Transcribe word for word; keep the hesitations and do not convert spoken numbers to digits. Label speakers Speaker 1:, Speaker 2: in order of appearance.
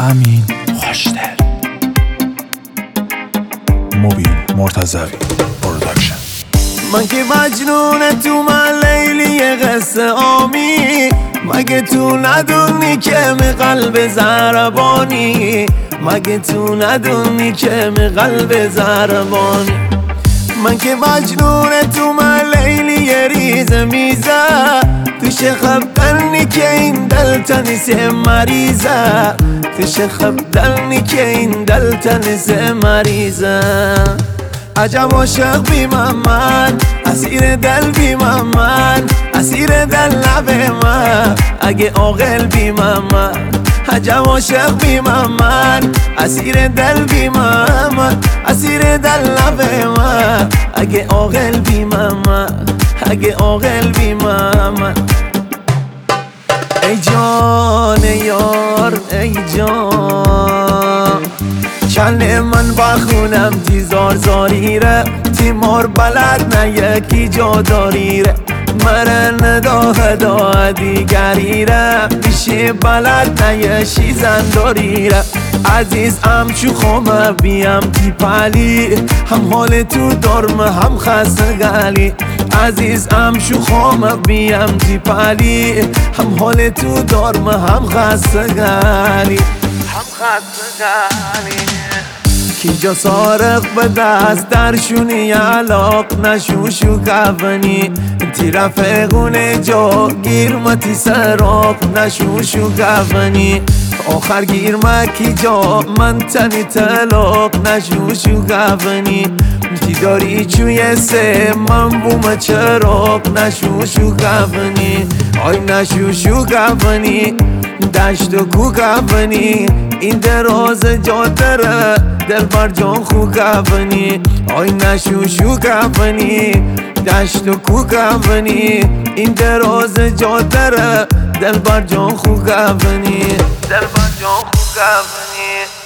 Speaker 1: امین خوشدل موبیل مرتضوی پروداکشن.
Speaker 2: من که مجنون تو من لیلی قصه آمی، مگه تو ندونی که می قلب زربانی، مگه تو ندونی که می قلب زربانی. من که مجنون تو من لیلی ریز میزه، توش خبدنی که این دل تنیس مریضه، توش خبدنی که این دل تنیس مریضه. عجب عاشق بیمم من، اسیر دل بیمم من، اسیر دل لب من، اگه عاقل بیمم من. عجب عاشق بیمم من، اسیر دل بیمم من، اسیر دل لب من، اگه عاقل بیمم من، اگه عاقل بیمم من. ای جان یار ای جان، چله من بخونم تی زار زاریره، تی مار بلد نه یکی جا داریره، مرن ندا هدا دیگریره، بیشی بلد نه یه شیزن داریره. عزیز ام چو خومه بیم تی پلی، هم حال تو درم هم خسته گلی. عزیز ام شو خومه بیم تی پلی، هم حال تو درم هم خسته گلی، هم خسته گلی. کی جا سارق به دست درشونی علاق نشوشو کفنی، تی رفقونه جا گیرمتی سراق نشوشو کفنی. آخر گیرمه کی جا من تنی طلاق نشوشو کفنی، تی داری چوی سه من بوم چراق نشوشو کفنی. آی نشوشو کفنی دشت و کو کفنی، این دراز جاده ره دل بر جان خو کفنی. آی نشوشو کفنی دشت و کو کفنی، این دراز جاده ره دل بر جان خو کفنی، دل بر جان خو کفنی.